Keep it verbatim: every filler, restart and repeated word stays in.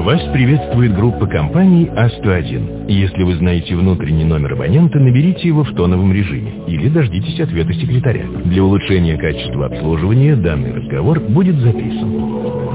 Вас приветствует группа компаний А сто один. Если вы знаете внутренний номер абонента, наберите его в тоновом режиме или дождитесь ответа секретаря. Для улучшения качества обслуживания данный разговор будет записан.